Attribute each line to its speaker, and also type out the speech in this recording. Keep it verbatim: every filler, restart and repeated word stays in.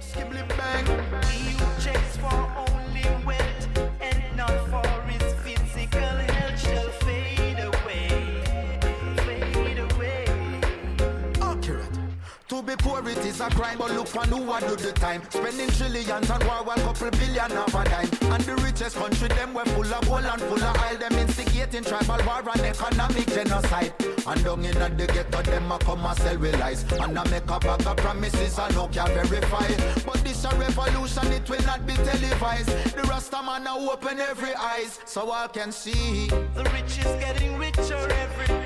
Speaker 1: Skibble bang.
Speaker 2: He who checks for only wealth and not for his physical health shall fade away, fade away.
Speaker 1: Accurate. To be poor it is a crime, but look for who I do the time. Spending trillions on war, one couple billion of a dime. And the richest country, them were full of gold and full of oil. Them instigating tribal war and economic genocide. And down in the ghetto, them a come and sell with lies. And I make a bag of promises and no can verify. But this a revolution, it will not be televised. The Rasta man a open every eyes, so I can see.
Speaker 2: The rich is getting richer every